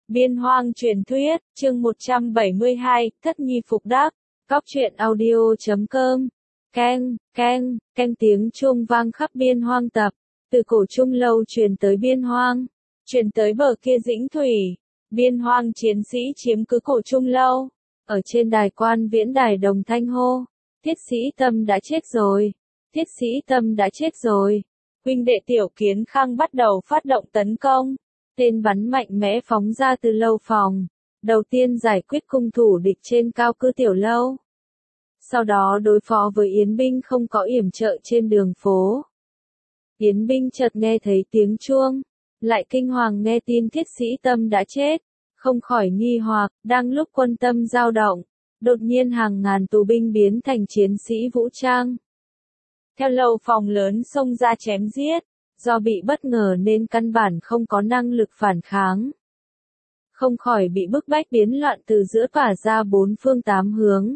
Biên Hoang truyền thuyết, chương 172, Thất Nhi Phục Đắc, Góc truyện audio.com. Keng tiếng chuông vang khắp Biên Hoang tập, từ cổ Trung Lâu truyền tới Biên Hoang, truyền tới bờ kia Dĩnh Thủy. Biên Hoang chiến sĩ chiếm cứ cổ Trung Lâu, ở trên đài quan viễn đài đồng thanh hô, Thiết Sĩ Tâm đã chết rồi, Thiết Sĩ Tâm đã chết rồi. Huynh đệ Tiểu Kiến Khang bắt đầu phát động tấn công. Tên bắn mạnh mẽ phóng ra từ lâu phòng. Đầu tiên giải quyết cung thủ địch trên cao cư Tiểu Lâu. Sau đó đối phó với Yến binh không có yểm trợ trên đường phố. Yến binh chợt nghe thấy tiếng chuông, lại kinh hoàng nghe tin Thiết Sĩ Tâm đã chết, không khỏi nghi hoặc. Đang lúc quân tâm dao động, đột nhiên hàng ngàn tù binh biến thành chiến sĩ vũ trang. Theo lâu phòng lớn xông ra chém giết. Do bị bất ngờ nên căn bản không có năng lực phản kháng. Không khỏi bị bức bách biến loạn từ giữa tỏa ra bốn phương tám hướng.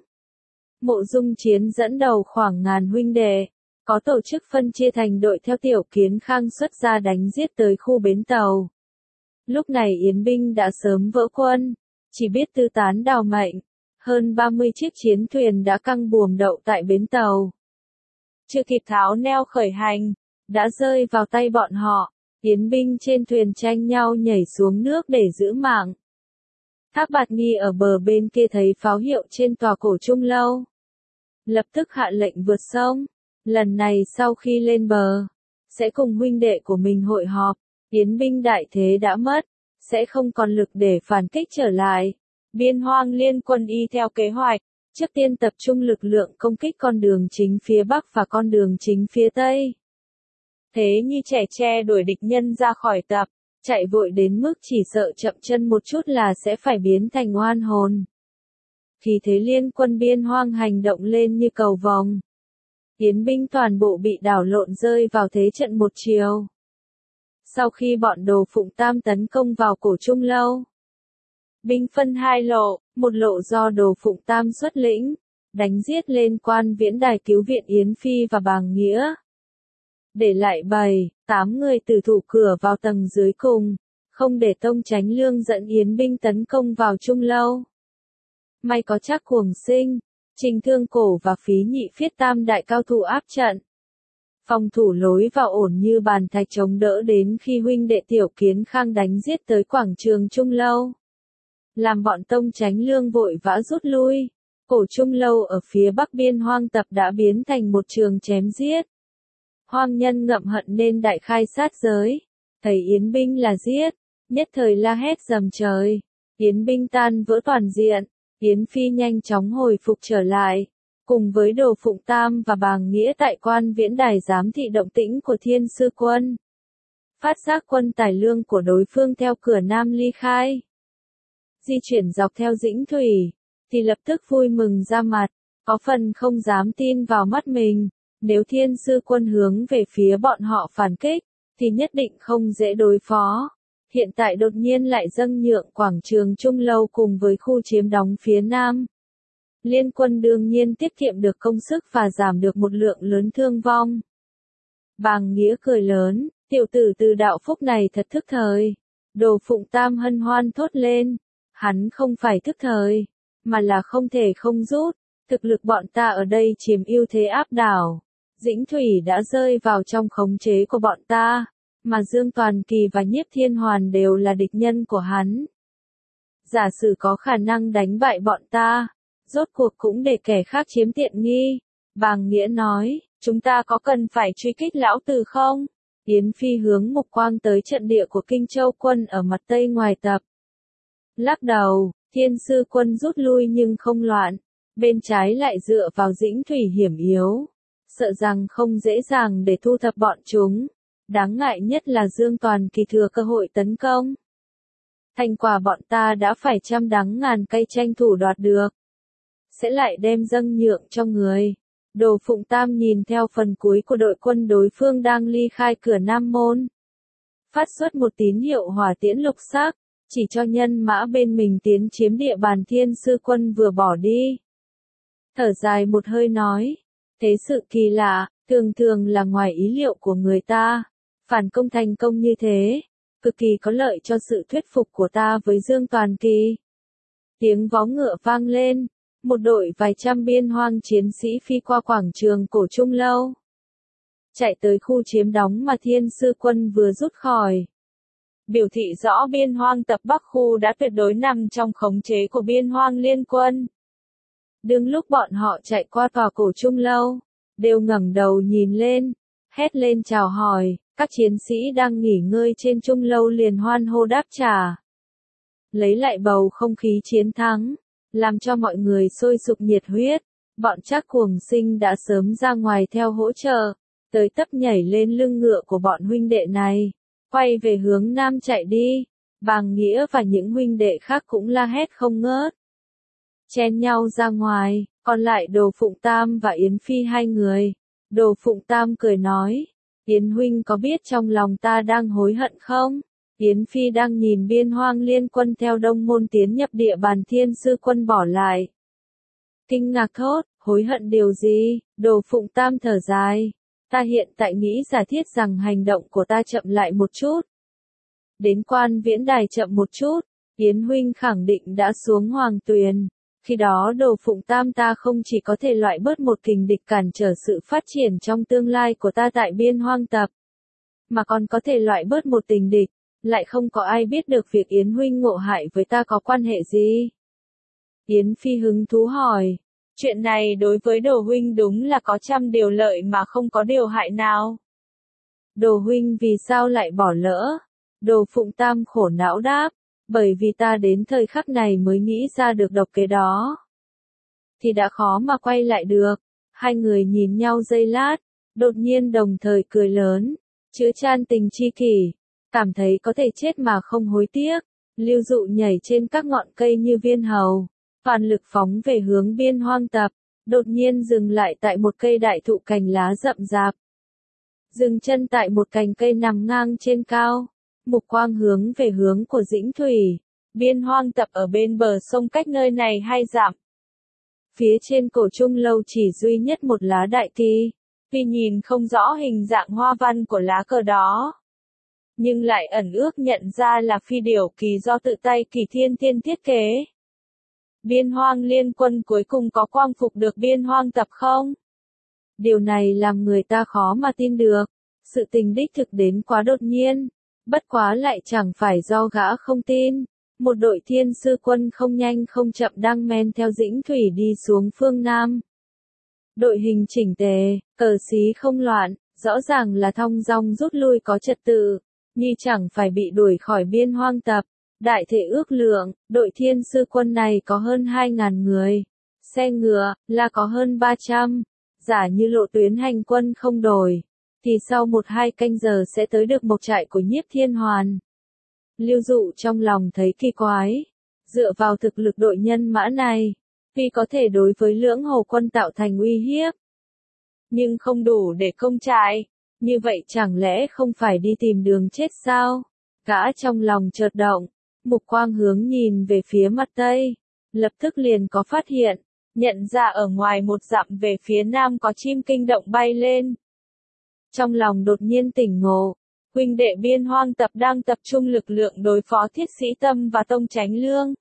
Mộ Dung Chiến dẫn đầu khoảng ngàn huynh đệ, có tổ chức phân chia thành đội theo Tiểu Kiến Khang xuất ra đánh giết tới khu bến tàu. Lúc này Yến binh đã sớm vỡ quân, chỉ biết tư tán đào mệnh. Hơn 30 chiếc chiến thuyền đã căng buồm đậu tại bến tàu. Chưa kịp tháo neo khởi hành, đã rơi vào tay bọn họ. Yến binh trên thuyền tranh nhau nhảy xuống nước để giữ mạng. Thác Bạt Nghi ở bờ bên kia thấy pháo hiệu trên tòa cổ Trung Lâu, lập tức hạ lệnh vượt sông. Lần này sau khi lên bờ, sẽ cùng huynh đệ của mình hội họp. Yến binh đại thế đã mất, sẽ không còn lực để phản kích trở lại. Biên Hoang liên quân y theo kế hoạch, trước tiên tập trung lực lượng công kích con đường chính phía Bắc và con đường chính phía Tây. Thế như trẻ tre đuổi địch nhân ra khỏi tập, chạy vội đến mức chỉ sợ chậm chân một chút là sẽ phải biến thành oan hồn. Khi thế liên quân Biên Hoang hành động lên như cầu vồng. Yến binh toàn bộ bị đảo lộn rơi vào thế trận một chiều. Sau khi bọn Đồ Phụng Tam tấn công vào cổ Trung Lâu, binh phân hai lộ, một lộ do Đồ Phụng Tam xuất lĩnh, đánh giết lên quan viễn đài cứu viện Yến Phi và Bàng Nghĩa. Để lại 7-8 người tử thủ cửa vào tầng dưới cùng, không để Tông Chánh Lương dẫn Yến binh tấn công vào Trung Lâu. May có Trác Cuồng Sinh, Trình Thương Cổ và Phí Nhị Phiết tam đại cao thủ áp trận. Phòng thủ lối vào ổn như bàn thạch chống đỡ đến khi huynh đệ Tiểu Kiến Khang đánh giết tới quảng trường Trung Lâu. Làm bọn Tông Chánh Lương vội vã rút lui. Cổ Trung Lâu ở phía bắc Biên Hoang tập đã biến thành một trường chém giết. Hoang nhân ngậm hận nên đại khai sát giới, thấy Yến binh là giết, nhất thời la hét rầm trời. Yến binh tan vỡ toàn diện, Yến Phi nhanh chóng hồi phục trở lại, cùng với Đồ Phụng Tam và Bàng Nghĩa tại quan viễn đài giám thị động tĩnh của Thiên Sư quân. Phát giác quân tài lương của đối phương theo cửa Nam ly khai, di chuyển dọc theo Dĩnh Thủy, thì lập tức vui mừng ra mặt, có phần không dám tin vào mắt mình. Nếu Thiên Sư quân hướng về phía bọn họ phản kích, thì nhất định không dễ đối phó. Hiện tại đột nhiên lại dâng nhượng quảng trường Trung Lâu cùng với khu chiếm đóng phía Nam. Liên quân đương nhiên tiết kiệm được công sức và giảm được một lượng lớn thương vong. Bàng Nghĩa cười lớn, tiểu tử từ đạo phúc này thật thức thời. Đồ Phụng Tam hân hoan thốt lên, hắn không phải thức thời, mà là không thể không rút. Thực lực bọn ta ở đây chiếm ưu thế áp đảo. Dĩnh Thủy đã rơi vào trong khống chế của bọn ta, mà Dương Toàn Kỳ và Nhiếp Thiên Hoàn đều là địch nhân của hắn. Giả sử có khả năng đánh bại bọn ta, rốt cuộc cũng để kẻ khác chiếm tiện nghi. Bàng Nghĩa nói, chúng ta có cần phải truy kích lão tử không? Yến Phi hướng mục quang tới trận địa của Kinh Châu quân ở mặt tây ngoài tập. Lắc đầu, Thiên Sư quân rút lui nhưng không loạn, bên trái lại dựa vào Dĩnh Thủy hiểm yếu. Sợ rằng không dễ dàng để thu thập bọn chúng. Đáng ngại nhất là Dương Toàn Kỳ thừa cơ hội tấn công. Thành quả bọn ta đã phải trăm đắng ngàn cay tranh thủ đoạt được. Sẽ lại đem dâng nhượng cho người. Đồ Phụng Tam nhìn theo phần cuối của đội quân đối phương đang ly khai cửa Nam Môn. Phát xuất một tín hiệu hỏa tiễn lục sắc, chỉ cho nhân mã bên mình tiến chiếm địa bàn Thiên Sư quân vừa bỏ đi. Thở dài một hơi nói. Thế sự kỳ lạ, thường thường là ngoài ý liệu của người ta. Phản công thành công như thế, cực kỳ có lợi cho sự thuyết phục của ta với Dương Toàn Kỳ. Tiếng vó ngựa vang lên, một đội vài trăm biên hoang chiến sĩ phi qua quảng trường cổ Trung Lâu, chạy tới khu chiếm đóng mà Thiên Sư Quân vừa rút khỏi. Biểu thị rõ biên hoang tập Bắc khu đã tuyệt đối nằm trong khống chế của biên hoang liên quân. Đương lúc bọn họ chạy qua tòa cổ Trung Lâu, đều ngẩng đầu nhìn lên, hét lên chào hỏi, các chiến sĩ đang nghỉ ngơi trên Trung Lâu liền hoan hô đáp trả. Lấy lại bầu không khí chiến thắng, làm cho mọi người sôi sục nhiệt huyết, bọn Trác Cuồng Sinh đã sớm ra ngoài theo hỗ trợ, tới tấp nhảy lên lưng ngựa của bọn huynh đệ này, quay về hướng nam chạy đi. Bàng Nghĩa và những huynh đệ khác cũng la hét không ngớt, chen nhau ra ngoài, còn lại Đồ Phụng Tam và Yến Phi hai người. Đồ Phụng Tam cười nói, Yến huynh có biết trong lòng ta đang hối hận không? Yến Phi đang nhìn biên hoang liên quân theo Đông Môn tiến nhập địa bàn Thiên Sư Quân bỏ lại. Kinh ngạc thốt, hối hận điều gì? Đồ Phụng Tam thở dài, ta hiện tại nghĩ giả thiết rằng hành động của ta chậm lại một chút. Đến Quan Viễn Đài chậm một chút, Yến huynh khẳng định đã xuống Hoàng Tuyền. Khi đó Đồ Phụng Tam ta không chỉ có thể loại bớt một kình địch cản trở sự phát triển trong tương lai của ta tại biên hoang tập, mà còn có thể loại bớt một tình địch, lại không có ai biết được việc Yến huynh ngộ hại với ta có quan hệ gì. Yến Phi hứng thú hỏi, chuyện này đối với Đồ huynh đúng là có trăm điều lợi mà không có điều hại nào. Đồ huynh vì sao lại bỏ lỡ? Đồ Phụng Tam khổ não đáp, bởi vì ta đến thời khắc này mới nghĩ ra được độc kế đó, thì đã khó mà quay lại được. Hai người nhìn nhau giây lát, đột nhiên đồng thời cười lớn, chứa chan tình chi kỷ, cảm thấy có thể chết mà không hối tiếc. Lưu Dụ nhảy trên các ngọn cây như viên hầu, toàn lực phóng về hướng biên hoang tập, đột nhiên dừng lại tại một cây đại thụ cành lá rậm rạp. Dừng chân tại một cành cây nằm ngang trên cao, mục quang hướng về hướng của Dĩnh Thủy. Biên hoang tập ở bên bờ sông cách nơi này 2 dặm. Phía trên cổ Trung Lâu chỉ duy nhất một lá đại ti, tuy nhìn không rõ hình dạng hoa văn của lá cờ đó, nhưng lại ẩn ước nhận ra là phi điểu kỳ do tự tay Kỳ Thiên Tiên thiết kế. Biên hoang liên quân cuối cùng có quang phục được biên hoang tập không? Điều này làm người ta khó mà tin được, sự tình đích thực đến quá đột nhiên, bất quá lại chẳng phải do gã không tin. Một đội Thiên Sư Quân không nhanh không chậm đang men theo Dĩnh Thủy đi xuống phương Nam. Đội hình chỉnh tề, cờ xí không loạn, rõ ràng là thong dong rút lui có trật tự, như chẳng phải bị đuổi khỏi biên hoang tập. Đại thể ước lượng, đội Thiên Sư Quân này có hơn 2.000 người, xe ngựa là có hơn 300, giả như lộ tuyến hành quân không đổi, thì sau 1-2 canh giờ sẽ tới được mộc trại của Nhiếp Thiên Hoàn. Lưu Dụ trong lòng thấy kỳ quái, dựa vào thực lực đội nhân mã này, tuy có thể đối với Lưỡng Hồ quân tạo thành uy hiếp, nhưng không đủ để công trại, như vậy chẳng lẽ không phải đi tìm đường chết sao? Gã trong lòng chợt động, mục quang hướng nhìn về phía mặt tây, lập tức liền có phát hiện, nhận ra ở ngoài 1 dặm về phía nam có chim kinh động bay lên. Trong lòng đột nhiên tỉnh ngộ, huynh đệ biên hoang tập đang tập trung lực lượng đối phó Thiết Sĩ Tâm và Tông Chánh Lương.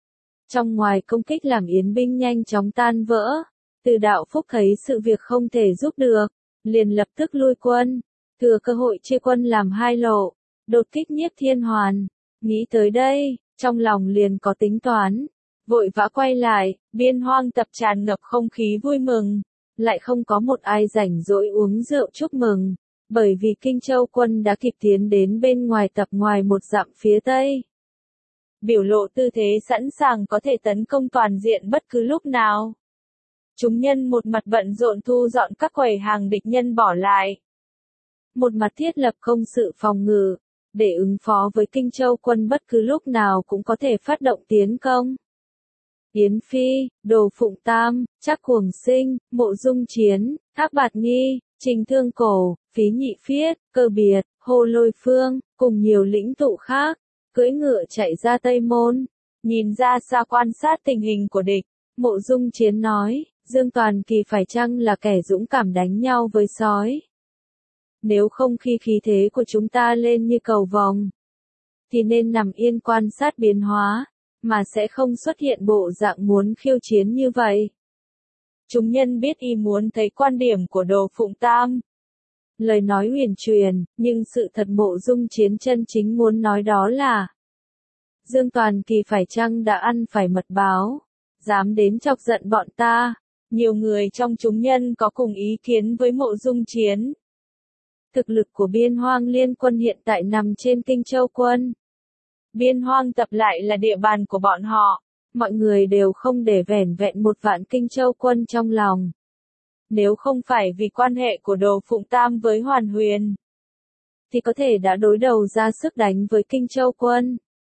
Trong ngoài công kích làm yến binh nhanh chóng tan vỡ, Từ Đạo Phúc thấy sự việc không thể giúp được, liền lập tức lui quân, thừa cơ hội chia quân làm 2 lộ, đột kích Nhiếp Thiên Hoàn. Nghĩ tới đây, trong lòng liền có tính toán, vội vã quay lại, biên hoang tập tràn ngập không khí vui mừng, lại không có một ai rảnh rỗi uống rượu chúc mừng, bởi vì Kinh Châu quân đã kịp tiến đến bên ngoài tập ngoài 1 dặm phía tây. Biểu lộ tư thế sẵn sàng có thể tấn công toàn diện bất cứ lúc nào. Chúng nhân một mặt bận rộn thu dọn các quầy hàng địch nhân bỏ lại, một mặt thiết lập công sự phòng ngự, để ứng phó với Kinh Châu quân bất cứ lúc nào cũng có thể phát động tiến công. Yến Phi, Đồ Phụng Tam, Trác Cuồng Sinh, Mộ Dung Chiến, Thác Bạt Nghi, Trình Thương Cổ, Phí Nhị Phiết, Cơ Biệt, Hồ Lôi Phương, cùng nhiều lĩnh tụ khác, cưỡi ngựa chạy ra Tây Môn, nhìn ra xa quan sát tình hình của địch. Mộ Dung Chiến nói, Dương Toàn Kỳ phải chăng là kẻ dũng cảm đánh nhau với sói? Nếu không khi khí thế của chúng ta lên như cầu vồng, thì nên nằm yên quan sát biến hóa, mà sẽ không xuất hiện bộ dạng muốn khiêu chiến như vậy. Chúng nhân biết y muốn thấy quan điểm của Đồ Phụng Tam. Lời nói huyền truyền, nhưng sự thật Mộ Dung Chiến chân chính muốn nói đó là Dương Toàn Kỳ phải chăng đã ăn phải mật báo, dám đến chọc giận bọn ta. Nhiều người trong chúng nhân có cùng ý kiến với Mộ Dung Chiến. Thực lực của Biên Hoang Liên quân hiện tại nằm trên Kinh Châu quân. Biên Hoang tập lại là địa bàn của bọn họ, mọi người đều không để vẻn vẹn 1 vạn Kinh Châu quân trong lòng. Nếu không phải vì quan hệ của Đồ Phụng Tam với Hoàn Huyền, thì có thể đã đối đầu ra sức đánh với Kinh Châu quân.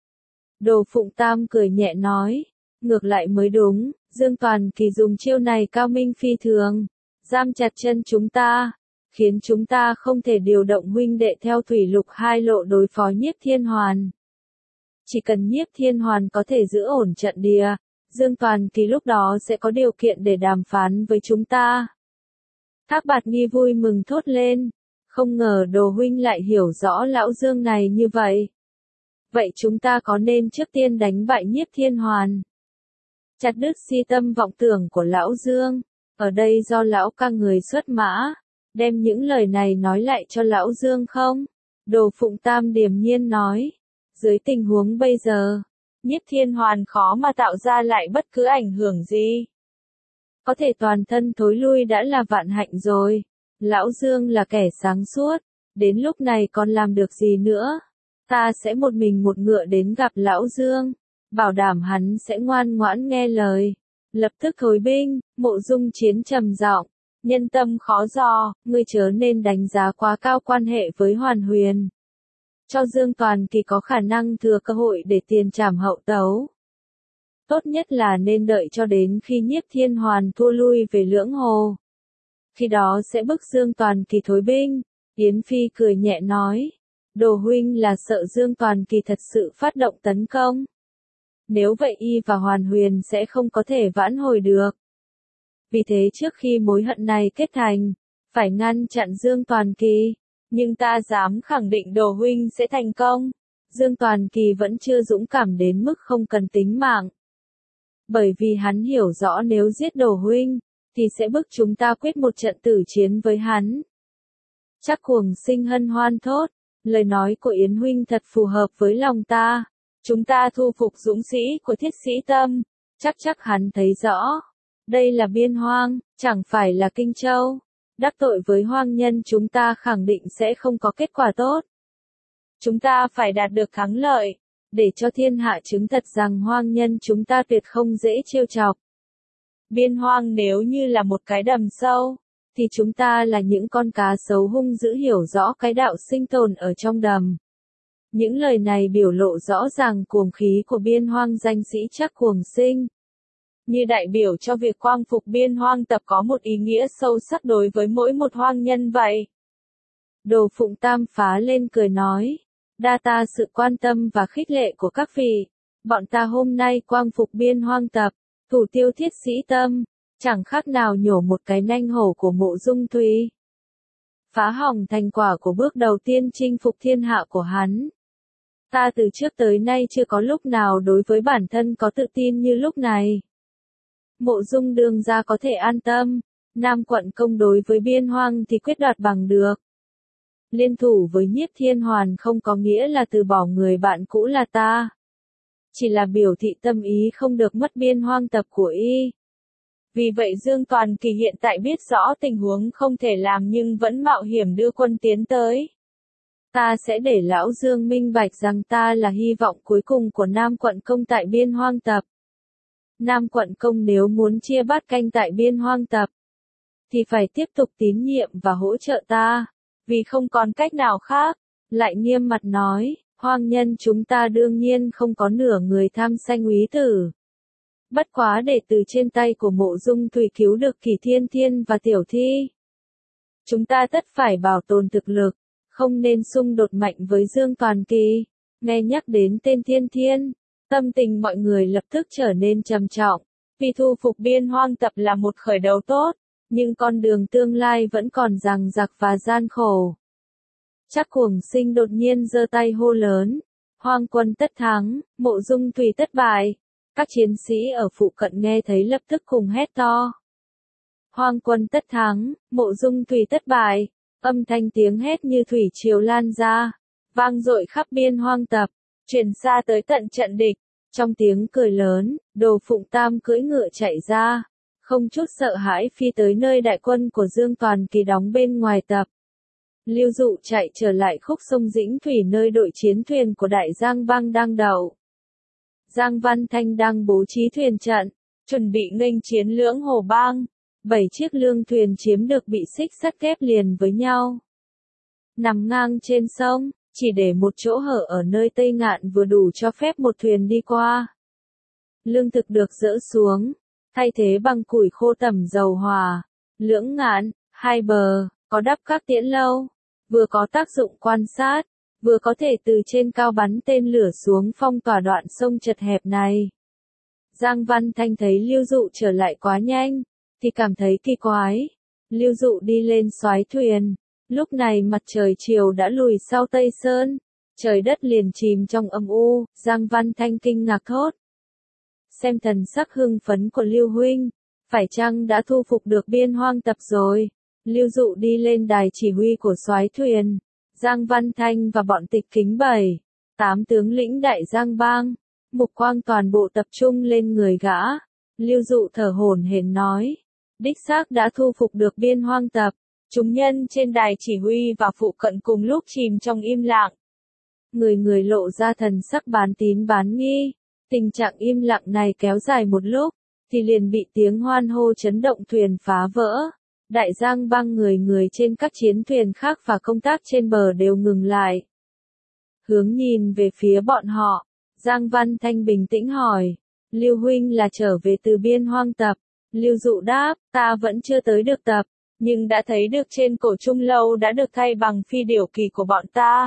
Đồ Phụng Tam cười nhẹ nói, ngược lại mới đúng, Dương Toàn Kỳ dùng chiêu này cao minh phi thường, giam chặt chân chúng ta, khiến chúng ta không thể điều động huynh đệ theo thủy lục 2 lộ đối phó Nhiếp Thiên Hoàn. Chỉ cần Nhiếp Thiên Hoàn có thể giữ ổn trận địa, Dương Toàn Kỳ lúc đó sẽ có điều kiện để đàm phán với chúng ta. Thác Bạt Nhi vui mừng thốt lên, không ngờ Đồ huynh lại hiểu rõ lão Dương này như vậy. Vậy chúng ta có nên trước tiên đánh bại Nhiếp Thiên Hoàn, chặt đứt si tâm vọng tưởng của lão Dương, ở đây do lão ca người xuất mã, đem những lời này nói lại cho lão Dương không? Đồ Phụng Tam điềm nhiên nói, dưới tình huống bây giờ, Nhiếp Thiên Hoàn khó mà tạo ra lại bất cứ ảnh hưởng gì. Có thể toàn thân thối lui đã là vạn hạnh rồi, lão Dương là kẻ sáng suốt, đến lúc này còn làm được gì nữa? Ta sẽ một mình một ngựa đến gặp lão Dương, bảo đảm hắn sẽ ngoan ngoãn nghe lời. Lập tức thối binh, Mộ Dung Chiến trầm giọng, nhân tâm khó dò, ngươi chớ nên đánh giá quá cao quan hệ với Hoàn Huyền. Cho Dương Toàn Kỳ có khả năng thừa cơ hội để tiền trảm hậu tấu. Tốt nhất là nên đợi cho đến khi Nhiếp Thiên Hoàn thua lui về Lưỡng Hồ. Khi đó sẽ bức Dương Toàn Kỳ thối binh. Yến Phi cười nhẹ nói, Đồ huynh là sợ Dương Toàn Kỳ thật sự phát động tấn công. Nếu vậy y và Hoàn Huyền sẽ không có thể vãn hồi được. Vì thế trước khi mối hận này kết thành, phải ngăn chặn Dương Toàn Kỳ. Nhưng ta dám khẳng định Đồ huynh sẽ thành công. Dương Toàn Kỳ vẫn chưa dũng cảm đến mức không cần tính mạng. Bởi vì hắn hiểu rõ nếu giết Đồ huynh, thì sẽ bức chúng ta quyết một trận tử chiến với hắn. Chắc Cuồng Sinh hân hoan thốt, lời nói của Yến huynh thật phù hợp với lòng ta. Chúng ta thu phục dũng sĩ của Thiết Sĩ Tâm, chắc hắn thấy rõ. Đây là Biên Hoang, chẳng phải là Kinh Châu. Đắc tội với hoang nhân chúng ta khẳng định sẽ không có kết quả tốt. Chúng ta phải đạt được thắng lợi, để cho thiên hạ chứng thật rằng hoang nhân chúng ta tuyệt không dễ trêu chọc. Biên Hoang nếu như là một cái đầm sâu, thì chúng ta là những con cá sấu hung dữ hiểu rõ cái đạo sinh tồn ở trong đầm. Những lời này biểu lộ rõ ràng cuồng khí của Biên Hoang danh sĩ Chắc Cuồng Sinh. Như đại biểu cho việc quang phục Biên Hoang tập có một ý nghĩa sâu sắc đối với mỗi một hoang nhân vậy. Đồ Phụng Tam phá lên cười nói, đa ta sự quan tâm và khích lệ của các vị. Bọn ta hôm nay quang phục Biên Hoang tập, thủ tiêu Thiết Sĩ Tâm, chẳng khác nào nhổ một cái nanh hổ của Mộ Dung Thùy. Phá hỏng thành quả của bước đầu tiên chinh phục thiên hạ của hắn. Ta từ trước tới nay chưa có lúc nào đối với bản thân có tự tin như lúc này. Mộ Dung đương gia có thể an tâm, Nam Quận Công đối với Biên Hoang thì quyết đoạt bằng được. Liên thủ với Nhiếp Thiên Hoàn không có nghĩa là từ bỏ người bạn cũ là ta. Chỉ là biểu thị tâm ý không được mất Biên Hoang tập của y. Vì vậy Dương Toàn Kỳ hiện tại biết rõ tình huống không thể làm nhưng vẫn mạo hiểm đưa quân tiến tới. Ta sẽ để lão Dương minh bạch rằng ta là hy vọng cuối cùng của Nam Quận Công tại Biên Hoang tập. Nam Quận Công nếu muốn chia bát canh tại Biên Hoang tập, thì phải tiếp tục tín nhiệm và hỗ trợ ta, vì không còn cách nào khác. Lại nghiêm mặt nói, hoang nhân chúng ta đương nhiên không có nửa người tham sanh úy tử. Bất quá để từ trên tay của Mộ Dung Thùy cứu được Kỳ Thiên Thiên và Tiểu Thi. Chúng ta tất phải bảo tồn thực lực, không nên xung đột mạnh với Dương Toàn Kỳ. Nghe nhắc đến tên Thiên Thiên, tâm tình mọi người lập tức trở nên trầm trọng. Vì thu phục Biên Hoang tập là một khởi đầu tốt, nhưng con đường tương lai vẫn còn dằng dặc và gian khổ. Chắc Cuồng Sinh đột nhiên giơ tay hô lớn, Hoang quân tất thắng, Mộ Dung Thùy tất bại. Các chiến sĩ ở phụ cận nghe thấy lập tức cùng hét to. Hoang quân tất thắng, Mộ Dung Thùy tất bại. Âm thanh tiếng hét như thủy triều lan ra, vang dội khắp biên hoang tập, truyền xa tới tận trận địch. Trong tiếng cười lớn, Đồ Phụng Tam cưỡi ngựa chạy ra, không chút sợ hãi phi tới nơi đại quân của Dương Toàn Kỳ đóng bên ngoài tập. Lưu Dụ chạy trở lại khúc sông Dĩnh Thủy nơi đội chiến thuyền của Đại Giang Bang đang đậu. Giang Văn Thanh đang bố trí thuyền trận, chuẩn bị nghênh chiến Lưỡng Hồ Bang. 7 chiếc lương thuyền chiếm được bị xích sắt ghép liền với nhau. Nằm ngang trên sông, chỉ để một chỗ hở ở nơi Tây Ngạn vừa đủ cho phép một thuyền đi qua. Lương thực được dỡ xuống, thay thế bằng củi khô tẩm dầu hỏa. Lưỡng Ngạn, hai bờ, có đắp các tiễn lâu, vừa có tác dụng quan sát, vừa có thể từ trên cao bắn tên lửa xuống phong tỏa đoạn sông chật hẹp này. Giang Văn Thanh thấy Lưu Dụ trở lại quá nhanh, thì cảm thấy kỳ quái. Lưu Dụ đi lên soái thuyền, lúc này mặt trời chiều đã lùi sau Tây Sơn, trời đất liền chìm trong âm u. Giang Văn Thanh kinh ngạc thốt. Xem thần sắc hưng phấn của Lưu huynh, phải chăng đã thu phục được biên hoang tập rồi? Lưu Dụ đi lên đài chỉ huy của soái thuyền, Giang Văn Thanh và bọn Tịch Kính 7-8 tướng lĩnh Đại Giang Bang, mục quang toàn bộ tập trung lên người gã. Lưu Dụ thở hổn hển nói, đích xác đã thu phục được biên hoang tập. Chúng nhân trên đài chỉ huy và phụ cận cùng lúc chìm trong im lặng. Người người lộ ra thần sắc bán tín bán nghi. Tình trạng im lặng này kéo dài một lúc, thì liền bị tiếng hoan hô chấn động thuyền phá vỡ. Đại Giang Bang người người trên các chiến thuyền khác và công tác trên bờ đều ngừng lại. Hướng nhìn về phía bọn họ, Giang Văn Thanh bình tĩnh hỏi, Lưu huynh là trở về từ biên hoang tập? Lưu Dụ đáp, ta vẫn chưa tới được tập, nhưng đã thấy được trên cổ trung lâu đã được thay bằng phi điểu kỳ của bọn ta.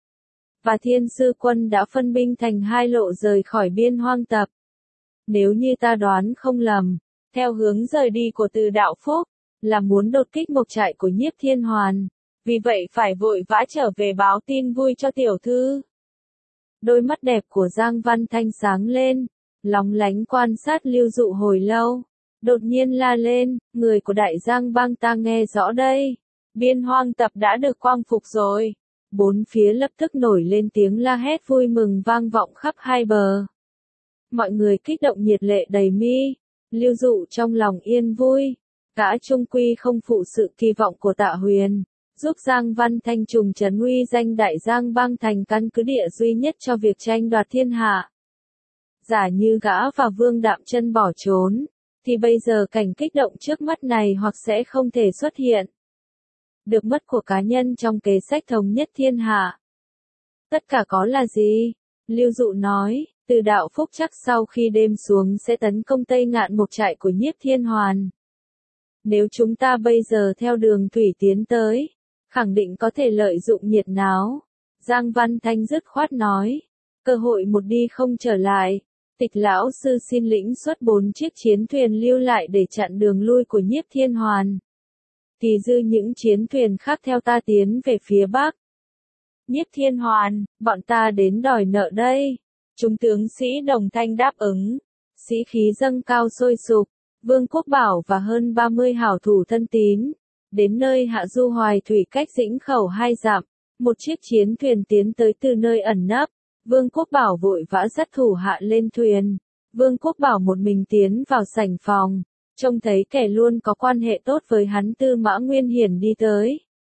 Và Thiên Sư quân đã phân binh thành 2 lộ rời khỏi biên hoang tập. Nếu như ta đoán không lầm, theo hướng rời đi của Từ Đạo Phúc, là muốn đột kích mộc trại của Nhiếp Thiên Hoàn. Vì vậy phải vội vã trở về báo tin vui cho tiểu thư. Đôi mắt đẹp của Giang Văn Thanh sáng lên, lóng lánh quan sát Lưu Dụ hồi lâu. Đột nhiên la lên, người của Đại Giang Bang ta nghe rõ đây. Biên hoang tập đã được quang phục rồi. Bốn phía lập tức nổi lên tiếng la hét vui mừng vang vọng khắp hai bờ. Mọi người kích động nhiệt lệ đầy mi. Lưu Dụ trong lòng yên vui. Gã trung quy không phụ sự kỳ vọng của Tạ Huyền, giúp Giang Văn Thanh trùng trấn uy danh Đại Giang Bang thành căn cứ địa duy nhất cho việc tranh đoạt thiên hạ. Giả như gã và Vương Đạm Chân bỏ trốn, thì bây giờ cảnh kích động trước mắt này hoặc sẽ không thể xuất hiện. Được mất của cá nhân trong kế sách thống nhất thiên hạ. Tất cả có là gì? Lưu Dụ nói, Từ Đạo Phúc chắc sau khi đêm xuống sẽ tấn công Tây Ngạn mộc trại của Nhiếp Thiên Hoàn. Nếu chúng ta bây giờ theo đường thủy tiến tới, khẳng định có thể lợi dụng nhiệt náo. Giang Văn Thanh dứt khoát nói, cơ hội một đi không trở lại. Tịch lão sư xin lĩnh xuất 4 chiếc chiến thuyền lưu lại để chặn đường lui của Nhiếp Thiên Hoàn. Thì dư những chiến thuyền khác theo ta tiến về phía bắc. Nhiếp Thiên Hoàn, bọn ta đến đòi nợ đây. Chúng tướng sĩ đồng thanh đáp ứng. Sĩ khí dâng cao sôi sục. Vương Quốc Bảo và hơn 30 hảo thủ thân tín. Đến nơi hạ du Hoài Thủy cách Dĩnh Khẩu 2 dặm. Một chiếc chiến thuyền tiến tới từ nơi ẩn nấp. Vương Quốc Bảo vội vã dắt thủ hạ lên thuyền. Vương Quốc Bảo một mình tiến vào sảnh phòng. Trông thấy kẻ luôn có quan hệ tốt với hắn Tư Mã Nguyên Hiển đi tới.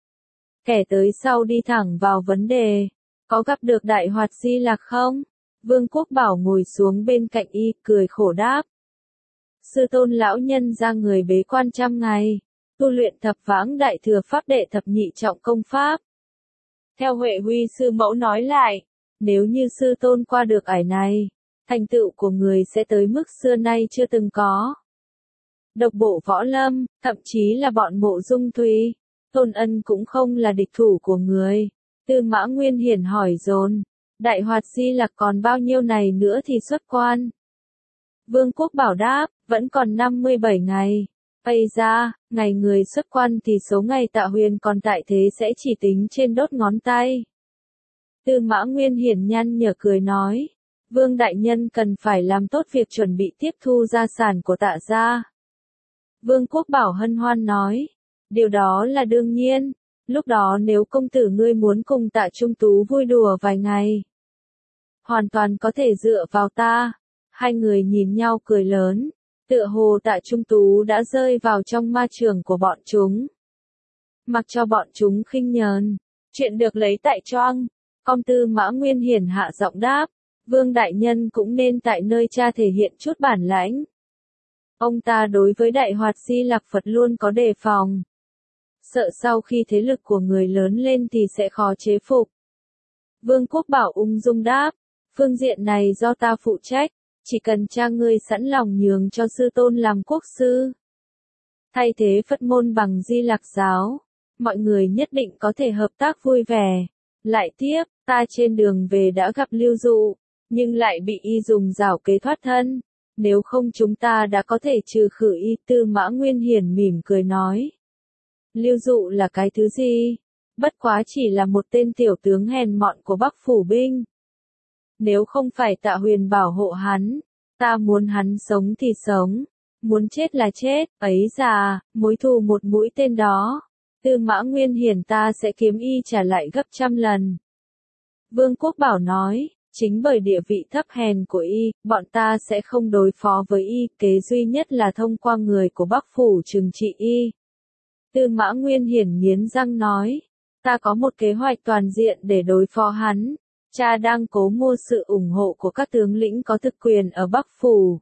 Kẻ tới sau đi thẳng vào vấn đề. Có gặp được Đại Hoạt Di Lạc không? Vương Quốc Bảo ngồi xuống bên cạnh y, cười khổ đáp. Sư tôn lão nhân ra người bế quan 100 ngày. Tu luyện thập vãng đại thừa pháp đệ thập nhị trọng công pháp. Theo Huệ Huy sư mẫu nói lại, nếu như sư tôn qua được ải này, thành tựu của người sẽ tới mức xưa nay chưa từng có. Độc bộ võ lâm, thậm chí là bọn Mộ Dung Thùy, Tôn Ân cũng không là địch thủ của người. Tư Mã Nguyên Hiển hỏi dồn, Đại Hoạt Di Lạc còn bao nhiêu này nữa thì xuất quan? Vương Quốc Bảo đáp, vẫn còn 57 ngày. Ây ra, ngày người xuất quan thì số ngày Tạ Huyền còn tại thế sẽ chỉ tính trên đốt ngón tay. Tư Mã Nguyên Hiển nhăn nhở cười nói. Vương đại nhân cần phải làm tốt việc chuẩn bị tiếp thu gia sản của Tạ gia. Vương Quốc Bảo hân hoan nói. Điều đó là đương nhiên. Lúc đó nếu công tử ngươi muốn cùng Tạ Trung Tú vui đùa vài ngày, hoàn toàn có thể dựa vào ta. Hai người nhìn nhau cười lớn. Tựa hồ Tạ Trung Tú đã rơi vào trong ma trường của bọn chúng. Mặc cho bọn chúng khinh nhờn. Chuyện được lấy tại Choang. Com. Tư Mã Nguyên Hiển hạ giọng đáp. Vương đại nhân cũng nên tại nơi cha thể hiện chút bản lãnh. Ông ta đối với Đại Hoạt Di Lặc Phật luôn có đề phòng. Sợ sau khi thế lực của người lớn lên thì sẽ khó chế phục. Vương Quốc Bảo ung dung đáp. Phương diện này do ta phụ trách. Chỉ cần cha ngươi sẵn lòng nhường cho sư tôn làm quốc sư, thay thế Phật môn bằng Di Lặc giáo, mọi người nhất định có thể hợp tác vui vẻ. Lại tiếp, ta trên đường về đã gặp Lưu Dụ, nhưng lại bị y dùng giảo kế thoát thân. Nếu không chúng ta đã có thể trừ khử y. Tư Mã Nguyên Hiển mỉm cười nói. Lưu Dụ là cái thứ gì? Bất quá chỉ là một tên tiểu tướng hèn mọn của Bắc Phủ binh. Nếu không phải Tạ Huyền bảo hộ hắn, ta muốn hắn sống thì sống, muốn chết là chết, ấy già, mối thù một mũi tên đó. Tư Mã Nguyên Hiển ta sẽ kiếm y trả lại gấp trăm lần. Vương Quốc Bảo nói, chính bởi địa vị thấp hèn của y, bọn ta sẽ không đối phó với y, kế duy nhất là thông qua người của Bắc Phủ trừng trị y. Tư Mã Nguyên Hiển nghiến răng nói, ta có một kế hoạch toàn diện để đối phó hắn. Cha đang cố mua sự ủng hộ của các tướng lĩnh có thực quyền ở Bắc Phủ.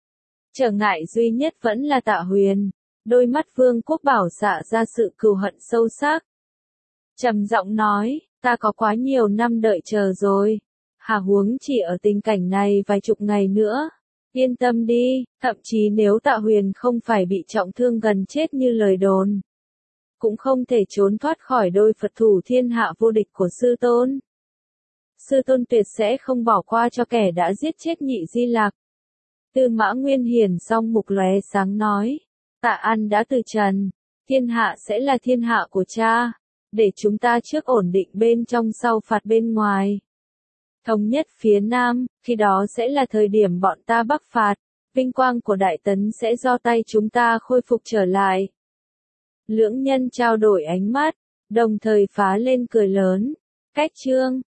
Trở ngại duy nhất vẫn là Tạ Huyền. Đôi mắt Vương Quốc Bảo xạ ra sự cừu hận sâu sắc. Trầm giọng nói, ta có quá nhiều năm đợi chờ rồi. Hà huống chỉ ở tình cảnh này vài chục ngày nữa. Yên tâm đi, thậm chí nếu Tạ Huyền không phải bị trọng thương gần chết như lời đồn, cũng không thể trốn thoát khỏi đôi Phật thủ thiên hạ vô địch của sư tôn. Sư tôn tuyệt sẽ không bỏ qua cho kẻ đã giết chết Nhị Di Lặc. Tư Mã Nguyên Hiển song mục lóe sáng nói, Tạ An đã từ trần, thiên hạ sẽ là thiên hạ của cha, để chúng ta trước ổn định bên trong sau phạt bên ngoài. Thống nhất phía Nam, khi đó sẽ là thời điểm bọn ta bắc phạt, vinh quang của Đại Tấn sẽ do tay chúng ta khôi phục trở lại. Lưỡng nhân trao đổi ánh mắt, đồng thời phá lên cười lớn. Cách chương